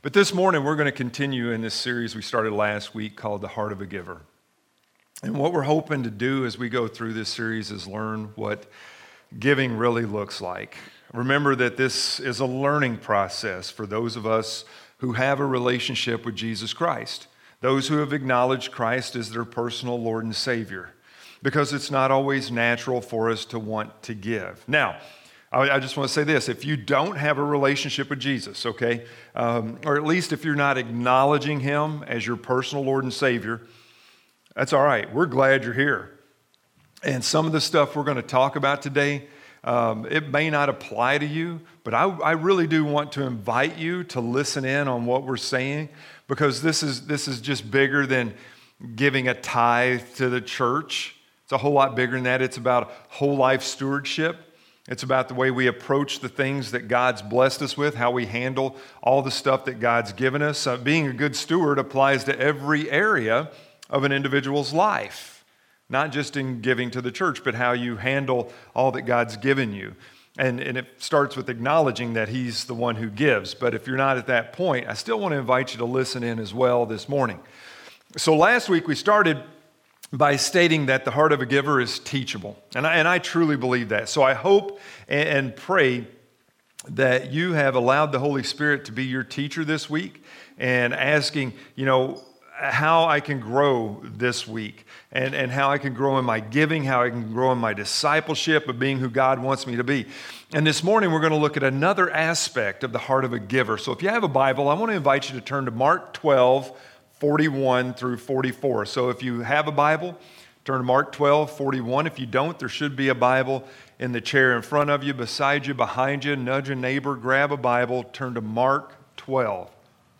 But this morning, we're going to continue in this series we started last week called The Heart of a Giver. And what we're hoping to do as we go through this series is learn what giving really looks like. Remember that this is a learning process for those of us who have a relationship with Jesus Christ, those who have acknowledged Christ as their personal Lord and Savior, because it's not always natural for us to want to give. Now, I just want to say this. If you don't have a relationship with Jesus, okay, or at least if you're not acknowledging Him as your personal Lord and Savior, that's all right. We're glad you're here. And some of the stuff we're going to talk about today, it may not apply to you, but I really do want to invite you to listen in on what we're saying, because this is just bigger than giving a tithe to the church. It's a whole lot bigger than that. It's about whole life stewardship. It's about the way we approach the things that God's blessed us with, how we handle all the stuff that God's given us. Being a good steward applies to every area of an individual's life, not just in giving to the church, but how you handle all that God's given you. And it starts with acknowledging that He's the one who gives. But if you're not at that point, I still want to invite you to listen in as well this morning. So last week we started by stating that the heart of a giver is teachable. And I truly believe that. So I hope and pray that you have allowed the Holy Spirit to be your teacher this week and asking, how I can grow this week and how I can grow in my giving, how I can grow in my discipleship of being who God wants me to be. And this morning we're going to look at another aspect of the heart of a giver. So if you have a Bible, I want to invite you to turn to Mark 12, 41 through 44. So if you have a Bible, turn to Mark 12, 41. If you don't, there should be a Bible in the chair in front of you, beside you, behind you. Nudge a neighbor, grab a Bible, turn to Mark 12.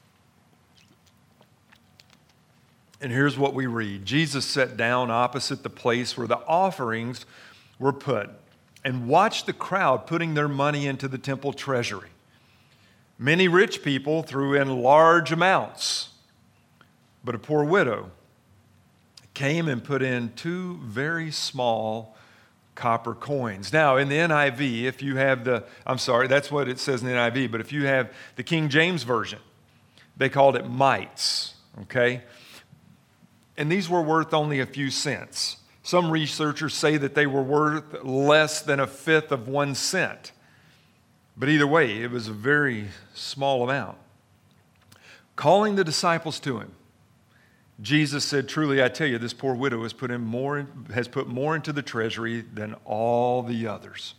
And here's what we read. Jesus sat down opposite the place where the offerings were put and watched the crowd putting their money into the temple treasury. Many rich people threw in large amounts, but a poor widow came and put in 2 very small copper coins. Now, in the NIV, if you have that's what it says in the NIV, but if you have the King James Version, they called it mites, okay? And these were worth only a few cents. Some researchers say that they were worth less than 1/5 of 1 cent. But either way, it was a very small amount. Calling the disciples to Him, Jesus said, "Truly, I tell you, this poor widow has put more into the treasury than all the others.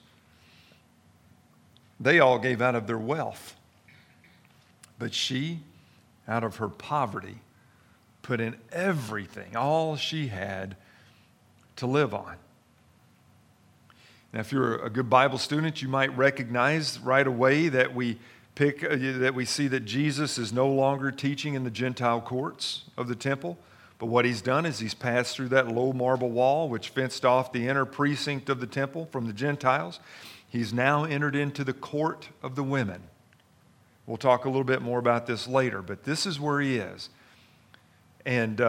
They all gave out of their wealth, but she, out of her poverty, put in everything, all she had to live on." Now, if you're a good Bible student, you might recognize right away that we see that Jesus is no longer teaching in the Gentile courts of the temple, but what He's done is He's passed through that low marble wall which fenced off the inner precinct of the temple from the Gentiles. He's now entered into the court of the women. We'll talk a little bit more about this later, but this is where He is. And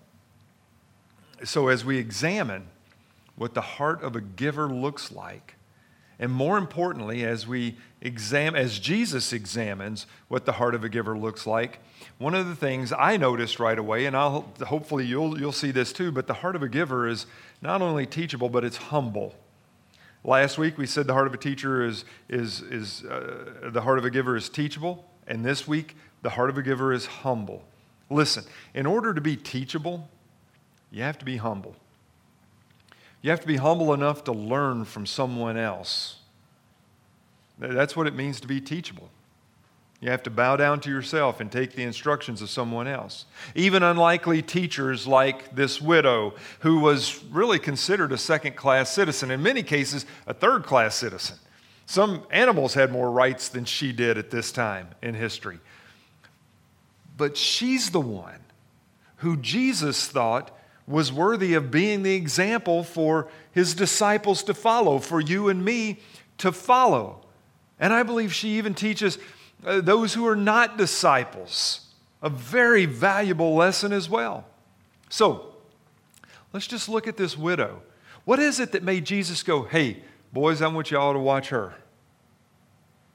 so as we examine what the heart of a giver looks like, and more importantly, as Jesus examines what the heart of a giver looks like, one of the things I noticed right away, and hopefully you'll see this too, but the heart of a giver is not only teachable, but it's humble. Last week we said the heart of a teacher the heart of a giver is teachable, and this week the heart of a giver is humble. Listen, in order to be teachable, you have to be humble. You have to be humble enough to learn from someone else. That's what it means to be teachable. You have to bow down to yourself and take the instructions of someone else. Even unlikely teachers like this widow, who was really considered a second-class citizen, in many cases a third-class citizen. Some animals had more rights than she did at this time in history. But she's the one who Jesus thought was worthy of being the example for His disciples to follow, for you and me to follow. And I believe she even teaches those who are not disciples a very valuable lesson as well. So, let's just look at this widow. What is it that made Jesus go, "Hey, boys, I want you all to watch her"?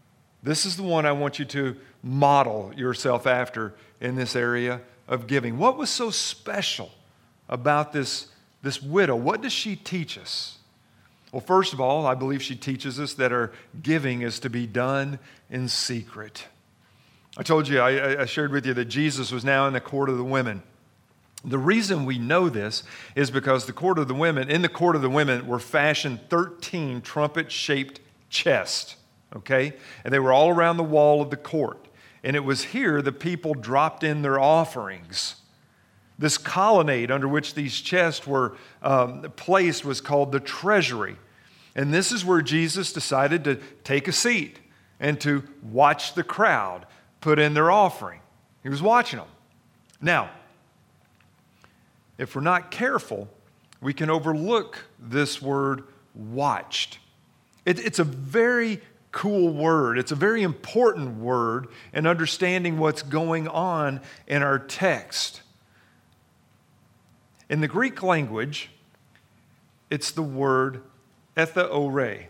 This is the one I want you to model yourself after in this area of giving. What was so special about this widow? What does she teach us? Well, first of all, I believe she teaches us that our giving is to be done in secret. I told you, I shared with you that Jesus was now in the court of the women. The reason we know this is because in the court of the women were fashioned 13 trumpet-shaped chests, okay? And they were all around the wall of the court. And it was here the people dropped in their offerings. This colonnade under which these chests were placed was called the treasury. And this is where Jesus decided to take a seat and to watch the crowd put in their offering. He was watching them. Now, if we're not careful, we can overlook this word watched. It's a very cool word. It's a very important word in understanding what's going on in our text. In the Greek language, it's the word ethaore.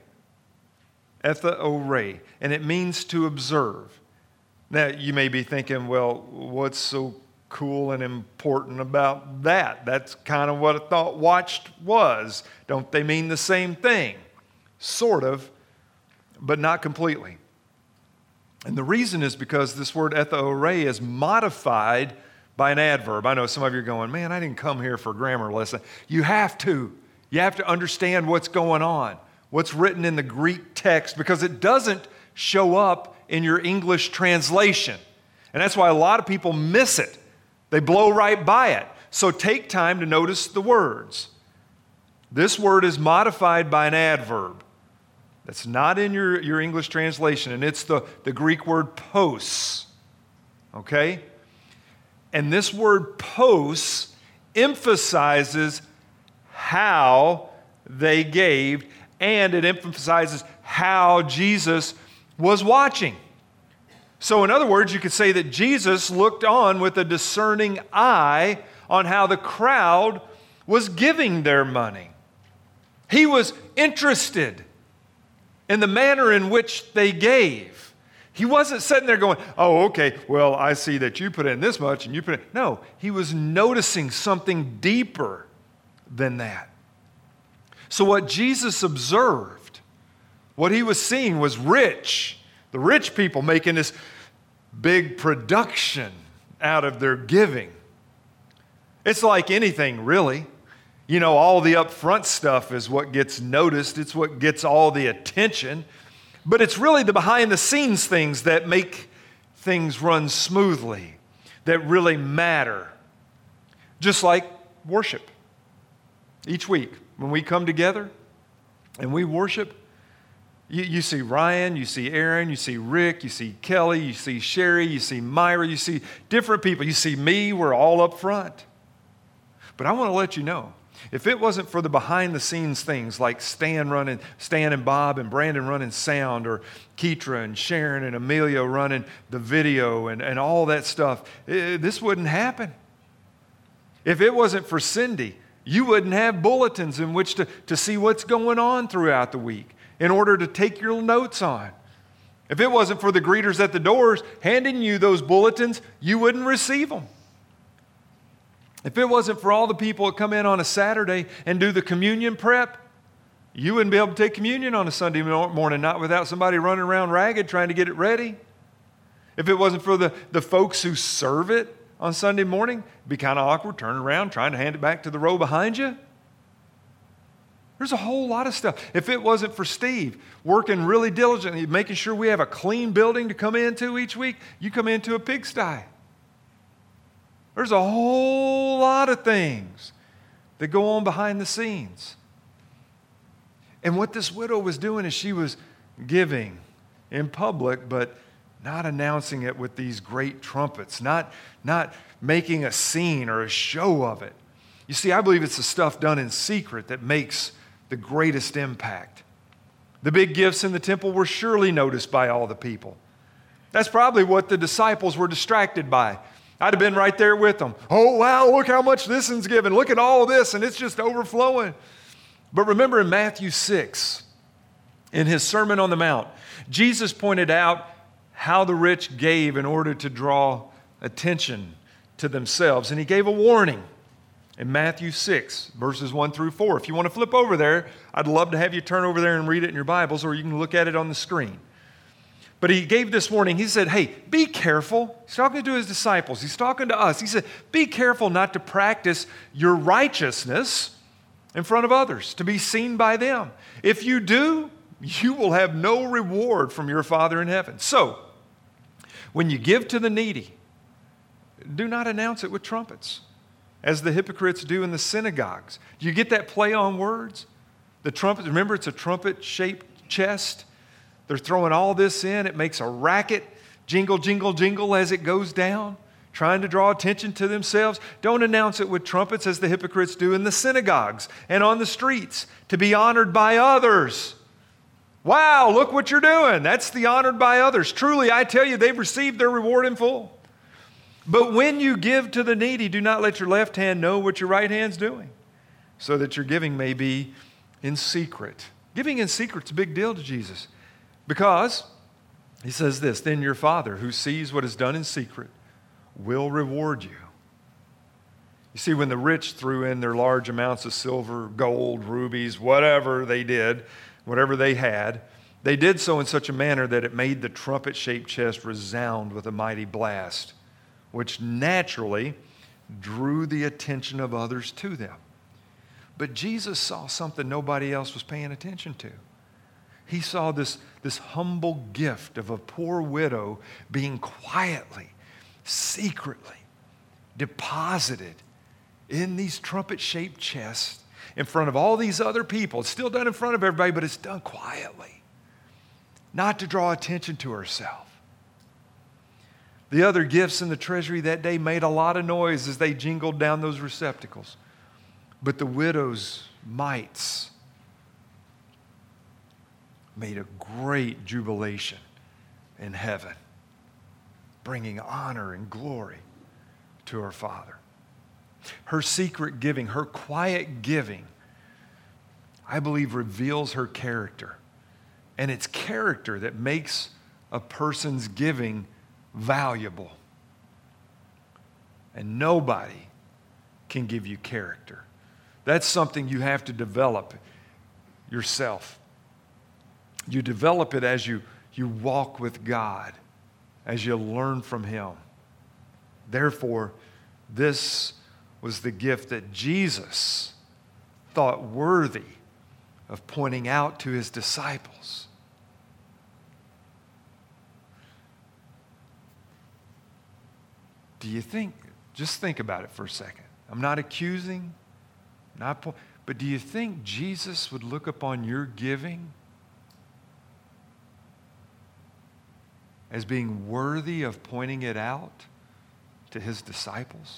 Ethaore. And it means to observe. Now, you may be thinking, well, what's so cool and important about that? That's kind of what I thought watched was. Don't they mean the same thing? Sort of, but not completely. And the reason is because this word ethaore is modified by an adverb. I know some of you are going, man, I didn't come here for a grammar lesson. You have to. You have to understand what's going on, what's written in the Greek text, because it doesn't show up in your English translation. And that's why a lot of people miss it. They blow right by it. So take time to notice the words. This word is modified by an adverb. That's not in your English translation, and it's the Greek word pos. Okay? And this word pos emphasizes how they gave, and it emphasizes how Jesus was watching. So in other words, you could say that Jesus looked on with a discerning eye on how the crowd was giving their money. He was interested in the manner in which they gave. He wasn't sitting there going, oh, okay, well, I see that you put in this much and you put in. No, he was noticing something deeper than that. So what Jesus observed, what he was seeing was rich. The rich people making this big production out of their giving. It's like anything, really. You know, all the upfront stuff is what gets noticed. It's what gets all the attention. But it's really the behind-the-scenes things that make things run smoothly, that really matter. Just like worship. Each week, when we come together and we worship, you see Ryan, you see Aaron, you see Rick, you see Kelly, you see Sherry, you see Myra, you see different people. You see me, we're all up front. But I want to let you know, if it wasn't for the behind-the-scenes things like Stan and Bob and Brandon running sound, or Keetra and Sharon and Amelia running the video and all that stuff, this wouldn't happen. If it wasn't for Cindy, you wouldn't have bulletins in which to see what's going on throughout the week in order to take your notes on. If it wasn't for the greeters at the doors handing you those bulletins, you wouldn't receive them. If it wasn't for all the people that come in on a Saturday and do the communion prep, you wouldn't be able to take communion on a Sunday morning, not without somebody running around ragged trying to get it ready. If it wasn't for the folks who serve it on Sunday morning, it'd be kind of awkward turning around, trying to hand it back to the row behind you. There's a whole lot of stuff. If it wasn't for Steve working really diligently, making sure we have a clean building to come into each week, you come into a pigsty. There's a whole lot of things that go on behind the scenes. And what this widow was doing is she was giving in public, but not announcing it with these great trumpets, not making a scene or a show of it. You see, I believe it's the stuff done in secret that makes the greatest impact. The big gifts in the temple were surely noticed by all the people. That's probably what the disciples were distracted by. I'd have been right there with them. Oh, wow, look how much this one's given. Look at all this, and it's just overflowing. But remember in Matthew 6, in his Sermon on the Mount, Jesus pointed out how the rich gave in order to draw attention to themselves. And he gave a warning in Matthew 6, verses 1 through 4. If you want to flip over there, I'd love to have you turn over there and read it in your Bibles, or you can look at it on the screen. But he gave this warning. He said, hey, be careful. He's talking to his disciples. He's talking to us. He said, be careful not to practice your righteousness in front of others, to be seen by them. If you do, you will have no reward from your Father in heaven. So, when you give to the needy, do not announce it with trumpets, as the hypocrites do in the synagogues. Do you get that play on words? The trumpet, remember, it's a trumpet-shaped chest. They're throwing all this in. It makes a racket, jingle, jingle, jingle as it goes down, trying to draw attention to themselves. Don't announce it with trumpets as the hypocrites do in the synagogues and on the streets, to be honored by others. Wow, look what you're doing. That's the honored by others. Truly, I tell you, they've received their reward in full. But when you give to the needy, do not let your left hand know what your right hand's doing, so that your giving may be in secret. Giving in secret's a big deal to Jesus, because he says this, then your Father who sees what is done in secret will reward you. You see, when the rich threw in their large amounts of silver, gold, rubies, whatever they did, whatever they had, they did so in such a manner that it made the trumpet-shaped chest resound with a mighty blast, which naturally drew the attention of others to them. But Jesus saw something nobody else was paying attention to. He saw this humble gift of a poor widow being quietly, secretly deposited in these trumpet-shaped chests in front of all these other people. It's still done in front of everybody, but it's done quietly, not to draw attention to herself. The other gifts in the treasury that day made a lot of noise as they jingled down those receptacles. But the widow's mites made a great jubilation in heaven, bringing honor and glory to her Father. Her secret giving, her quiet giving, I believe reveals her character. And it's character that makes a person's giving valuable. And nobody can give you character. That's something you have to develop yourself. You develop it as you walk with God, as you learn from Him. Therefore, this was the gift that Jesus thought worthy of pointing out to His disciples. Do you think, just think about it for a second. I'm not accusing, but do you think Jesus would look upon your giving as being worthy of pointing it out to His disciples?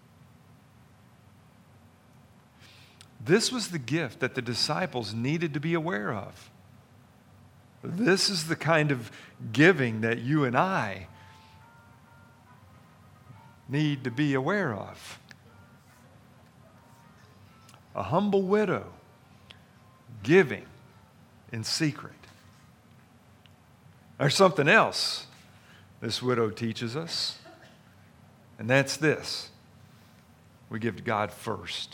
This was the gift that the disciples needed to be aware of. This is the kind of giving that you and I need to be aware of. A humble widow giving in secret. There's something else this widow teaches us, and that's this. We give to God first.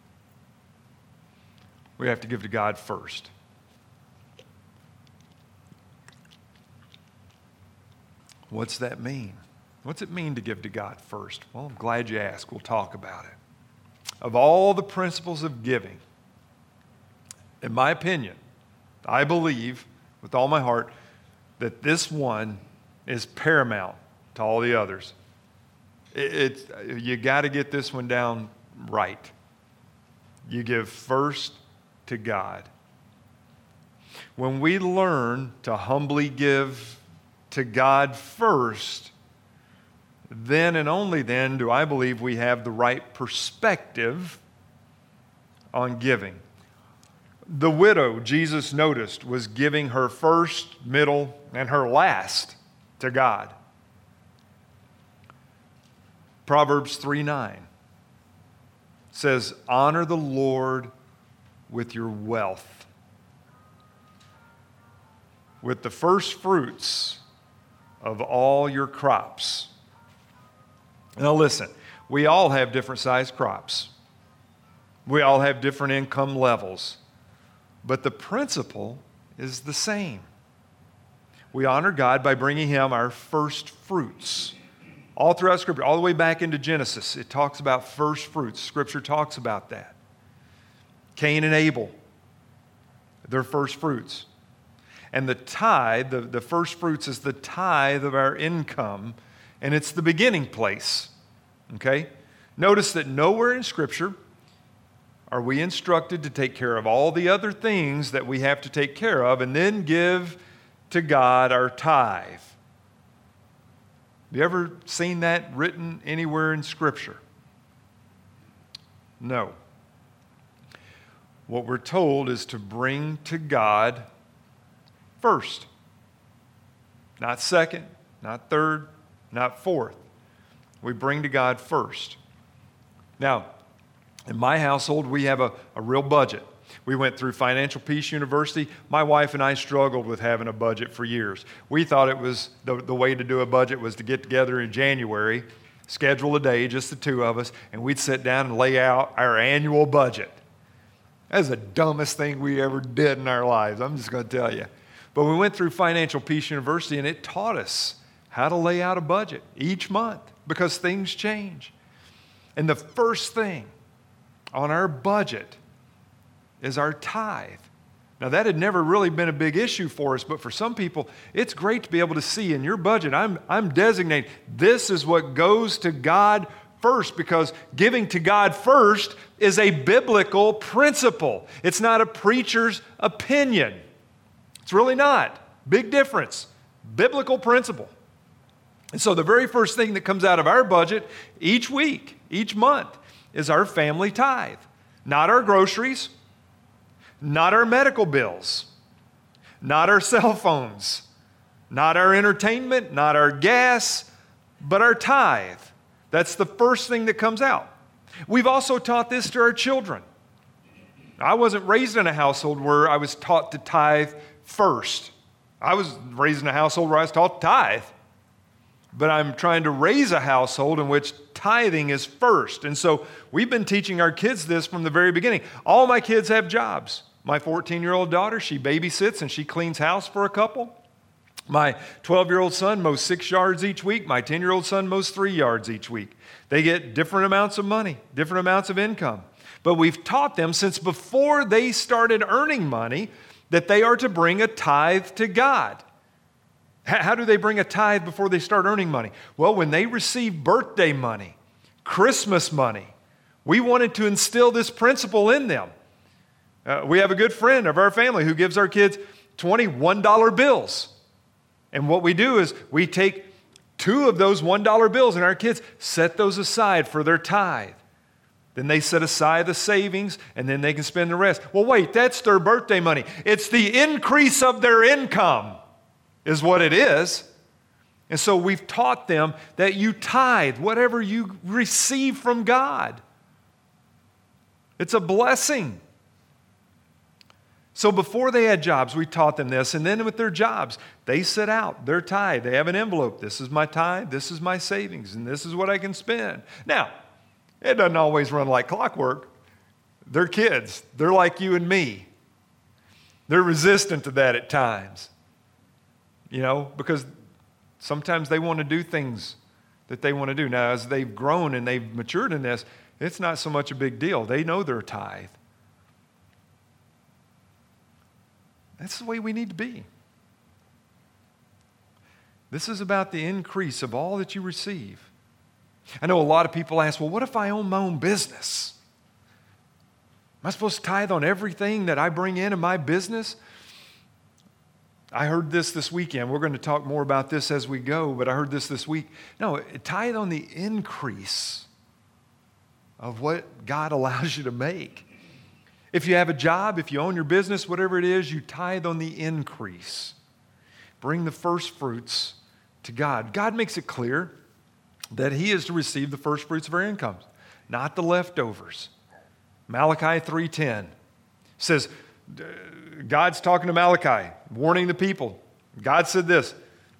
We have to give to God first. What's that mean? What's it mean to give to God first? Well, I'm glad you asked. We'll talk about it. Of all the principles of giving, in my opinion, I believe with all my heart that this one is paramount to all the others. You got to get this one down right. You give first to God. When we learn to humbly give to God first, then and only then do I believe we have the right perspective on giving. The widow, Jesus noticed, was giving her first, middle, and her last to God. Proverbs 3:9 says, honor the Lord with your wealth, with the first fruits of all your crops. Now listen, we all have different sized crops. We all have different income levels. But the principle is the same. We honor God by bringing Him our first fruits. All throughout Scripture, all the way back into Genesis, it talks about first fruits. Scripture talks about that. Cain and Abel, their first fruits. And the tithe, the first fruits is the tithe of our income, and it's the beginning place. Okay? Notice that nowhere in Scripture are we instructed to take care of all the other things that we have to take care of and then give to God our tithe. Have you ever seen that written anywhere in Scripture? No. What we're told is to bring to God first. Not second, not third, not fourth. We bring to God first. Now, in my household, we have a real budget. We went through Financial Peace University. My wife and I struggled with having a budget for years. We thought it was the way to do a budget was to get together in January, schedule a day, just the two of us, and we'd sit down and lay out our annual budget. That was the dumbest thing we ever did in our lives, I'm just going to tell you. But we went through Financial Peace University, and it taught us how to lay out a budget each month because things change. And the first thing on our budget is our tithe. Now, that had never really been a big issue for us, but for some people, it's great to be able to see in your budget, I'm designating this is what goes to God first, because giving to God first is a biblical principle. It's not a preacher's opinion. It's really not. Big difference. Biblical principle. And so the very first thing that comes out of our budget each week, each month, is our family tithe. Not our groceries, not our medical bills, not our cell phones, not our entertainment, not our gas, but our tithe. That's the first thing that comes out. We've also taught this to our children. I wasn't raised in a household where I was taught to tithe first. I was raised in a household where I was taught to tithe. But I'm trying to raise a household in which tithing is first. And so we've been teaching our kids this from the very beginning. All my kids have jobs. My 14-year-old daughter, she babysits and she cleans house for a couple. My 12-year-old son mows 6 yards each week. My 10-year-old son mows 3 yards each week. They get different amounts of money, different amounts of income. But we've taught them since before they started earning money that they are to bring a tithe to God. How do they bring a tithe before they start earning money? Well, when they receive birthday money, Christmas money, we wanted to instill this principle in them. We have a good friend of our family who gives our kids $21 bills. And what we do is we take 2 of those $1 bills and our kids set those aside for their tithe. Then they set aside the savings and then they can spend the rest. Well, wait, that's their birthday money. It's the increase of their income is what it is. And so we've taught them that you tithe whatever you receive from God. It's a blessing. So before they had jobs, we taught them this. And then with their jobs, they set out their tithe. They have an envelope. This is my tithe. This is my savings. And this is what I can spend. Now, it doesn't always run like clockwork. They're kids. They're like you and me. They're resistant to that at times. You know, because sometimes they want to do things that they want to do. Now, as they've grown and they've matured in this, it's not so much a big deal. They know their tithe. That's the way we need to be. This is about the increase of all that you receive. I know a lot of people ask, well, what if I own my own business? Am I supposed to tithe on everything that I bring in my business? I heard this weekend. We're going to talk more about this as we go, but I heard this week. No, tithe on the increase of what God allows you to make. If you have a job, if you own your business, whatever it is, you tithe on the increase. Bring the first fruits to God. God makes it clear that He is to receive the first fruits of our incomes, not the leftovers. Malachi 3:10 says, God's talking to Malachi, warning the people. God said this,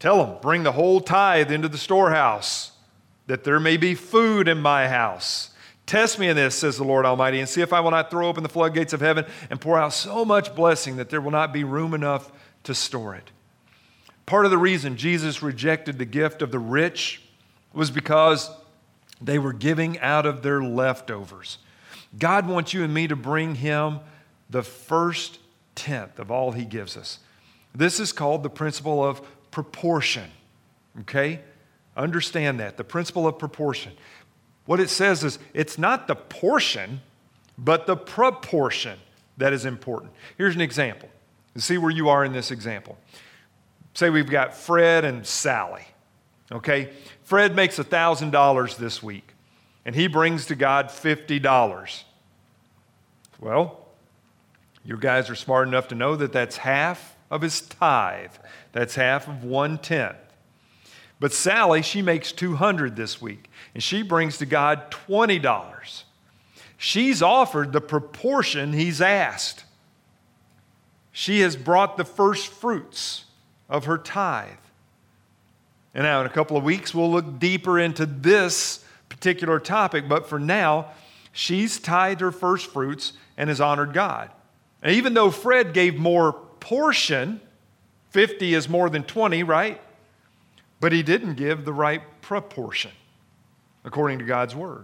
Tell them, bring the whole tithe into the storehouse, that there may be food in my house. Test me in this, says the Lord Almighty, and see if I will not throw open the floodgates of heaven and pour out so much blessing that there will not be room enough to store it. Part of the reason Jesus rejected the gift of the rich was because they were giving out of their leftovers. God wants you and me to bring Him the first tenth of all He gives us. This is called the principle of proportion, okay? Understand that, the principle of proportion. What it says is it's not the portion, but the proportion that is important. Here's an example. See where you are in this example. Say we've got Fred and Sally, okay? Fred makes $1,000 this week, and he brings to God $50. Well, you guys are smart enough to know that that's half of his tithe. That's half of 1/10. But Sally, she makes $200 this week, and she brings to God $20. She's offered the proportion he's asked. She has brought the first fruits of her tithe. And now in a couple of weeks, we'll look deeper into this particular topic, but for now, she's tithed her first fruits and has honored God. And even though Fred gave more portion, 50 is more than 20, right? But he didn't give the right proportion, according to God's word.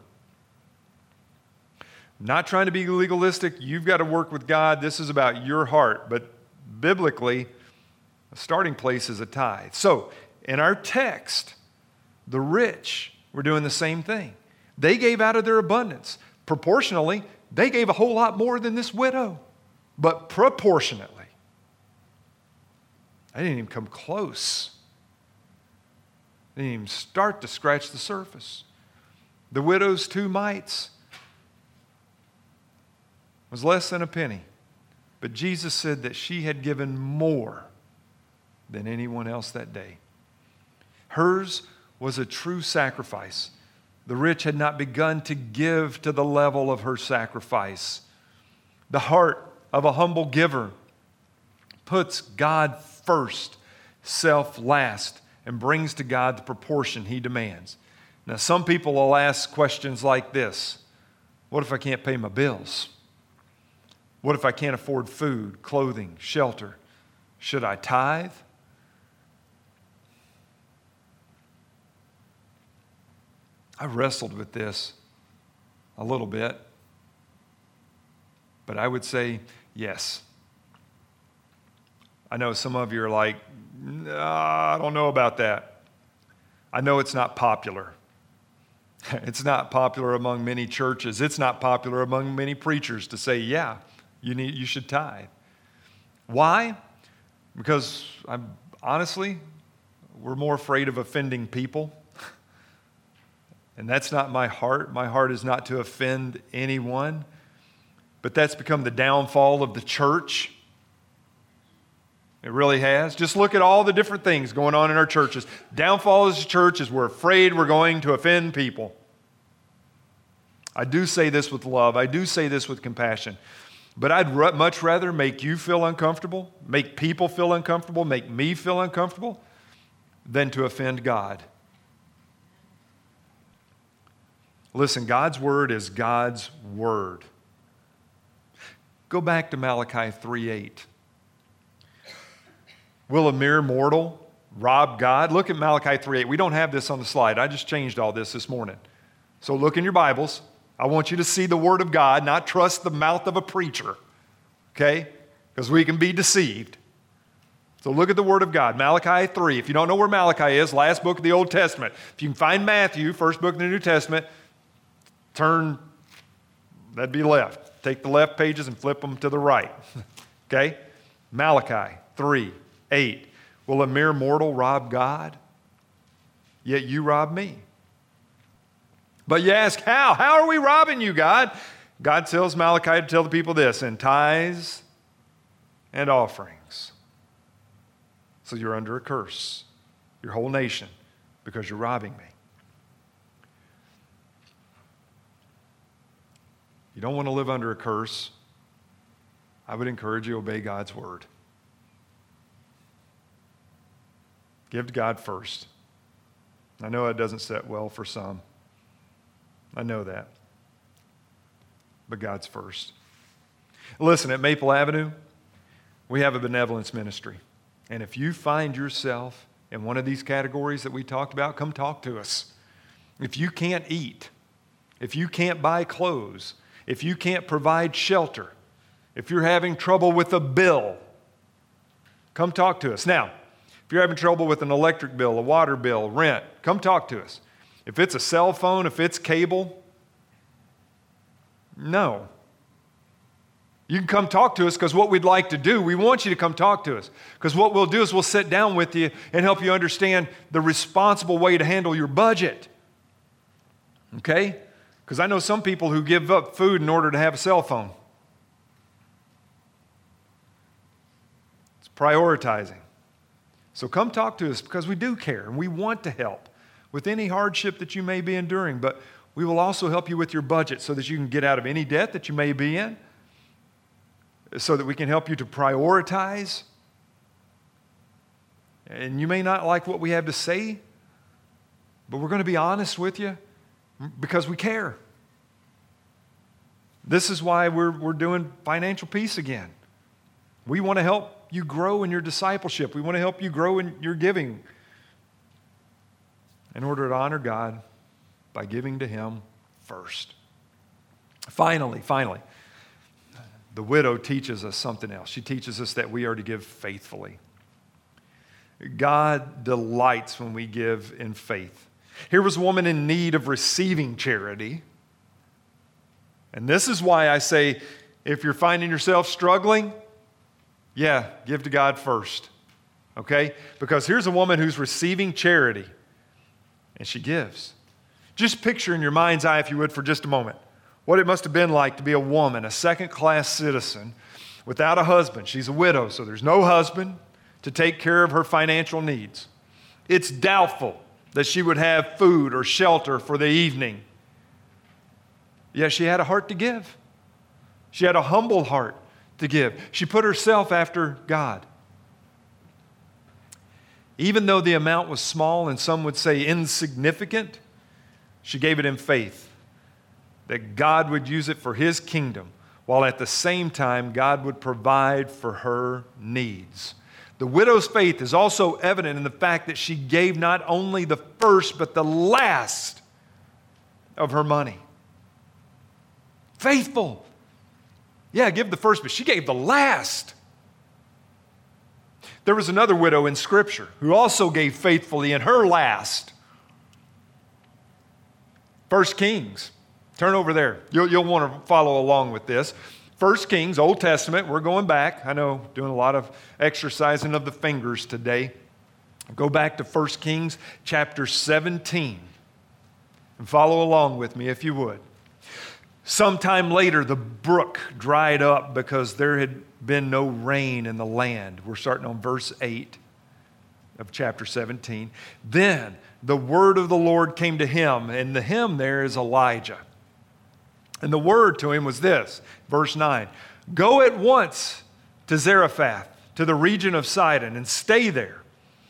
Not trying to be legalistic. You've got to work with God. This is about your heart. But biblically, a starting place is a tithe. So, in our text, the rich were doing the same thing. They gave out of their abundance. Proportionally, they gave a whole lot more than this widow. But proportionately, I didn't even come close. They didn't even start to scratch the surface. The widow's 2 mites was less than a penny. But Jesus said that she had given more than anyone else that day. Hers was a true sacrifice. The rich had not begun to give to the level of her sacrifice. The heart of a humble giver puts God first, self last, and brings to God the proportion He demands. Now, some people will ask questions like this. What if I can't pay my bills? What if I can't afford food, clothing, shelter? Should I tithe? I wrestled with this a little bit, but I would say yes. I know some of you are like, I don't know about that. I know it's not popular. It's not popular among many churches. It's not popular among many preachers to say, yeah, you should tithe. Why? Because honestly, we're more afraid of offending people. And that's not my heart. My heart is not to offend anyone. But that's become the downfall of the church. It really has. Just look at all the different things going on in our churches. Downfall as a church is we're afraid we're going to offend people. I do say this with love. I do say this with compassion. But I'd much rather make you feel uncomfortable, make people feel uncomfortable, make me feel uncomfortable, than to offend God. Listen, God's word is God's word. Go back to Malachi 3:8. Will a mere mortal rob God? Look at Malachi 3:8. We don't have this on the slide. I just changed all this morning. So look in your Bibles. I want you to see the word of God, not trust the mouth of a preacher, okay? Because we can be deceived. So look at the word of God, Malachi 3. If you don't know where Malachi is, last book of the Old Testament. If you can find Matthew, first book of the New Testament, turn, that'd be left. Take the left pages and flip them to the right, okay? Malachi 3:8. Will a mere mortal rob God? Yet you rob me. But you ask, how? How are we robbing you, God? God tells Malachi to tell the people this, in tithes and offerings. So you're under a curse, your whole nation, because you're robbing me. You don't want to live under a curse. I would encourage you to obey God's word. Give to God first. I know it doesn't set well for some. I know that. But God's first. Listen, at Maple Avenue, we have a benevolence ministry. And if you find yourself in one of these categories that we talked about, come talk to us. If you can't eat, if you can't buy clothes, if you can't provide shelter, if you're having trouble with a bill, come talk to us. Now, if you're having trouble with an electric bill, a water bill, rent, come talk to us. If it's a cell phone, if it's cable, no. You can come talk to us because what we'd like to do, we want you to come talk to us. Because what we'll do is we'll sit down with you and help you understand the responsible way to handle your budget. Okay? Because I know some people who give up food in order to have a cell phone. It's prioritizing. So come talk to us because we do care and we want to help with any hardship that you may be enduring. But we will also help you with your budget so that you can get out of any debt that you may be in, so that we can help you to prioritize. And you may not like what we have to say, but we're going to be honest with you because we care. This is why we're doing Financial Peace again. We want to help you grow in your discipleship. We want to help you grow in your giving in order to honor God by giving to Him first. Finally, the widow teaches us something else. She teaches us that we are to give faithfully. God delights when we give in faith. Here was a woman in need of receiving charity. And this is why I say, if you're finding yourself struggling, give to God first. Okay? Because here's a woman who's receiving charity, and she gives. Just picture in your mind's eye, if you would, for just a moment, what it must have been like to be a woman, a second-class citizen, without a husband. She's a widow, so there's no husband to take care of her financial needs. It's doubtful that she would have food or shelter for the evening. Yet she had a heart to give. She had a humble heart to give. She put herself after God. Even though the amount was small and some would say insignificant, she gave it in faith that God would use it for His kingdom, while at the same time God would provide for her needs. The widow's faith is also evident in the fact that she gave not only the first, but the last of her money. Faithful. Give the first, but she gave the last. There was another widow in Scripture who also gave faithfully in her last. 1 Kings. Turn over there. You'll want to follow along with this. 1 Kings, Old Testament. We're going back. I know, doing a lot of exercising of the fingers today. Go back to 1 Kings chapter 17 and follow along with me if you would. Sometime later, the brook dried up because there had been no rain in the land. We're starting on verse 8 of chapter 17. Then the word of the Lord came to him, and the him there is Elijah. And the word to him was this, verse 9, "Go at once to Zarephath, to the region of Sidon, and stay there.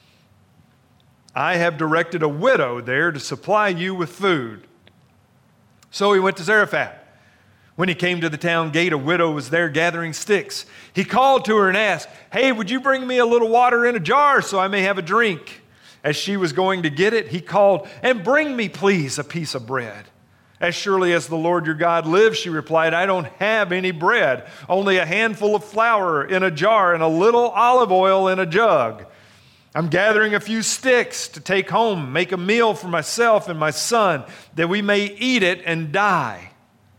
I have directed a widow there to supply you with food." So he went to Zarephath. When he came to the town gate, a widow was there gathering sticks. He called to her and asked, "Hey, would you bring me a little water in a jar so I may have a drink?" As she was going to get it, he called, "And bring me, please, a piece of bread." "As surely as the Lord your God lives," she replied, "I don't have any bread, only a handful of flour in a jar and a little olive oil in a jug. I'm gathering a few sticks to take home, make a meal for myself and my son, that we may eat it and die."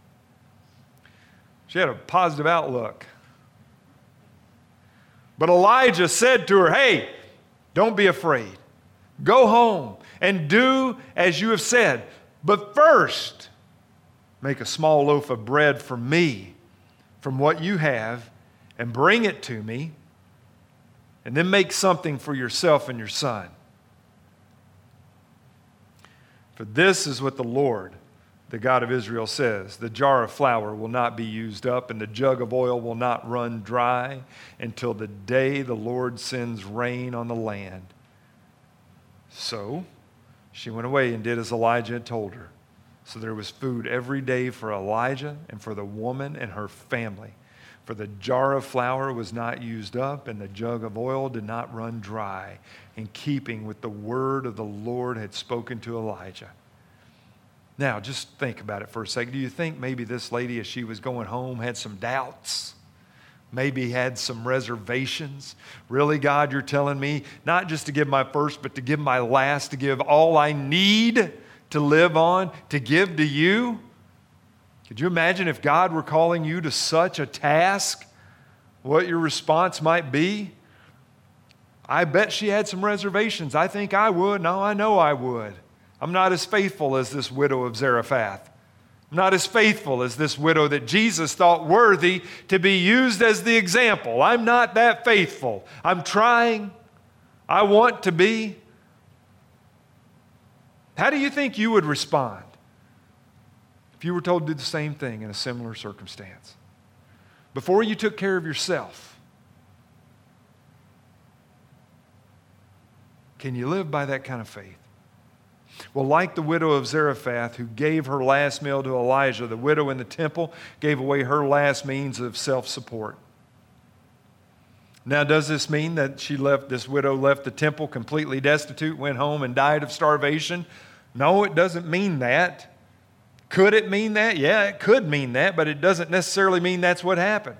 She had a positive outlook. But Elijah said to her, "Hey, don't be afraid. Go home and do as you have said. But first, make a small loaf of bread for me from what you have and bring it to me. And then make something for yourself and your son. For this is what the Lord, the God of Israel, says: the jar of flour will not be used up, and the jug of oil will not run dry until the day the Lord sends rain on the land." So she went away and did as Elijah had told her. So there was food every day for Elijah and for the woman and her family. For the jar of flour was not used up, and the jug of oil did not run dry, in keeping with the word of the Lord had spoken to Elijah. Now, just think about it for a second. Do you think maybe this lady, as she was going home, had some doubts? Maybe had some reservations? Really, God, you're telling me not just to give my first, but to give my last, to give all I need to live on, to give to you? Could you imagine if God were calling you to such a task, what your response might be? I bet she had some reservations. I think I would. No, I know I would. I'm not as faithful as this widow of Zarephath. I'm not as faithful as this widow that Jesus thought worthy to be used as the example. I'm not that faithful. I'm trying. I want to be. How do you think you would respond if you were told to do the same thing in a similar circumstance? Before you took care of yourself, can you live by that kind of faith? Well, like the widow of Zarephath who gave her last meal to Elijah, the widow in the temple gave away her last means of self-support. Now, does this mean that this widow left the temple completely destitute, went home and died of starvation? No, it doesn't mean that. Could it mean that? Yeah, it could mean that, but it doesn't necessarily mean that's what happened.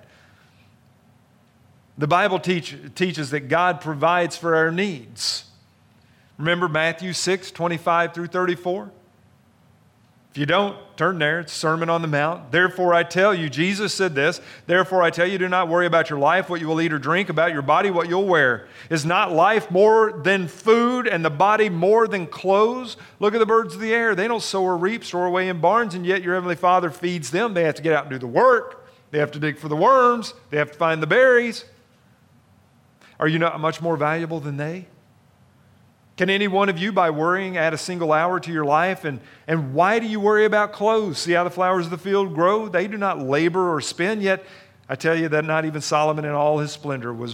The Bible teaches that God provides for our needs. Remember Matthew 6, 25 through 34? If you don't, turn there. It's Sermon on the Mount. Therefore I tell you, Jesus said this, therefore I tell you, do not worry about your life, what you will eat or drink, about your body, what you'll wear. Is not life more than food and the body more than clothes? Look at the birds of the air. They don't sow or reap, store away in barns, and yet your heavenly Father feeds them. They have to get out and do the work. They have to dig for the worms. They have to find the berries. Are you not much more valuable than they? Can any one of you, by worrying, add a single hour to your life? And why do you worry about clothes? See how the flowers of the field grow? They do not labor or spin, yet I tell you that not even Solomon in all his splendor was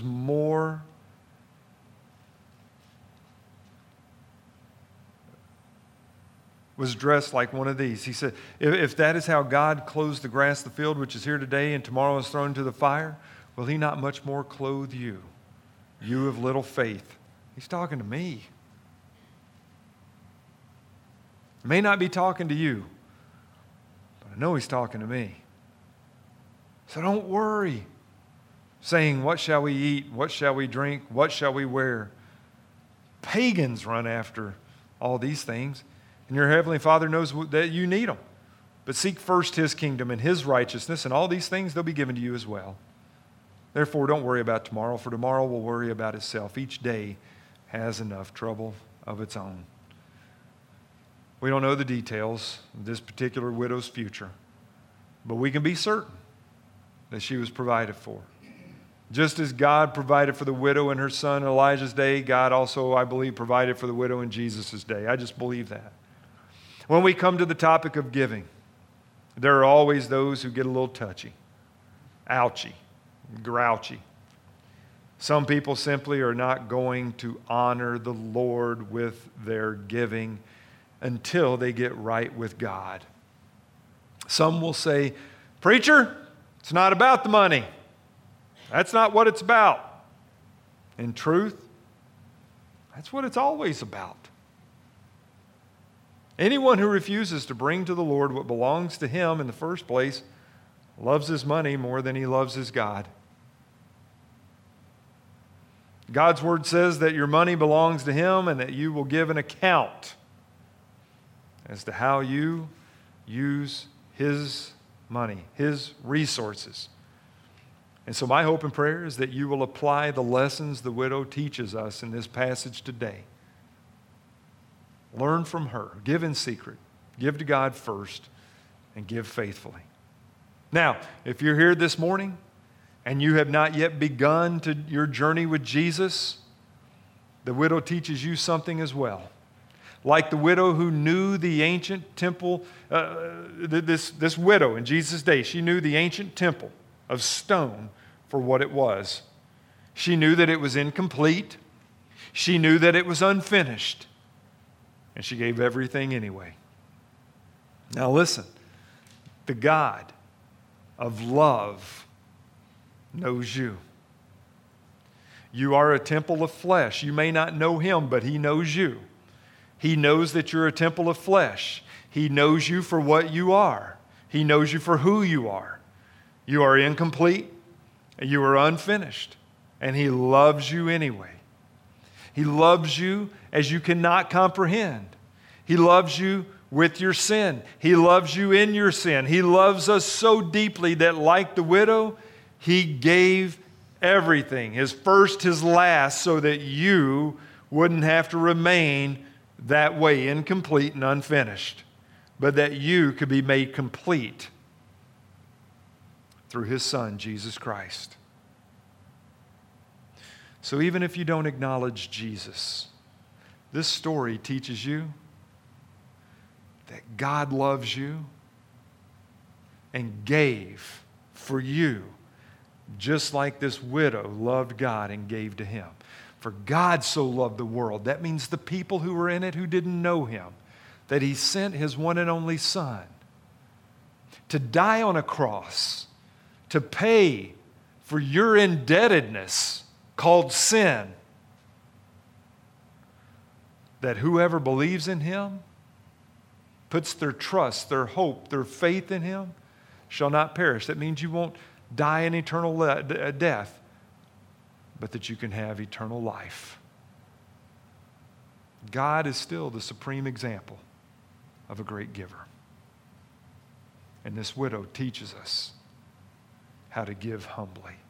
dressed like one of these. He said, if that is how God clothes the grass of the field, which is here today and tomorrow is thrown into the fire, will he not much more clothe you, you of little faith? He's talking to me. May not be talking to you, but I know he's talking to me. So don't worry, saying, what shall we eat? What shall we drink? What shall we wear? Pagans run after all these things, and your heavenly Father knows that you need them. But seek first his kingdom and his righteousness, and all these things they'll be given to you as well. Therefore, don't worry about tomorrow, for tomorrow will worry about itself. Each day has enough trouble of its own. We don't know the details of this particular widow's future, but we can be certain that she was provided for. Just as God provided for the widow in her son Elijah's day, God also, I believe, provided for the widow in Jesus' day. I just believe that. When we come to the topic of giving, there are always those who get a little touchy, ouchy, grouchy. Some people simply are not going to honor the Lord with their giving until they get right with God. Some will say, preacher, it's not about the money. That's not what it's about. In truth, that's what it's always about. Anyone who refuses to bring to the Lord what belongs to him in the first place loves his money more than he loves his God. God's word says that your money belongs to him and that you will give an account as to how you use his money, his resources. And so my hope and prayer is that you will apply the lessons the widow teaches us in this passage today. Learn from her. Give in secret. Give to God first, and give faithfully. Now, if you're here this morning and you have not yet begun your journey with Jesus, the widow teaches you something as well. Like the widow who knew the ancient temple, this widow in Jesus' day, she knew the ancient temple of stone for what it was. She knew that it was incomplete. She knew that it was unfinished. And she gave everything anyway. Now listen, the God of love knows you. You are a temple of flesh. You may not know Him, but He knows you. He knows that you're a temple of flesh. He knows you for what you are. He knows you for who you are. You are incomplete. You are unfinished. And He loves you anyway. He loves you as you cannot comprehend. He loves you with your sin. He loves you in your sin. He loves us so deeply that, like the widow, He gave everything, His first, His last, so that you wouldn't have to remain that way, incomplete and unfinished, but that you could be made complete through His Son, Jesus Christ. So even if you don't acknowledge Jesus, this story teaches you that God loves you and gave for you, just like this widow loved God and gave to Him. For God so loved the world, that means the people who were in it who didn't know Him, that He sent His one and only Son to die on a cross, to pay for your indebtedness called sin, that whoever believes in Him, puts their trust, their hope, their faith in Him, shall not perish. That means you won't die an eternal death, but that you can have eternal life. God is still the supreme example of a great giver. And this widow teaches us how to give humbly.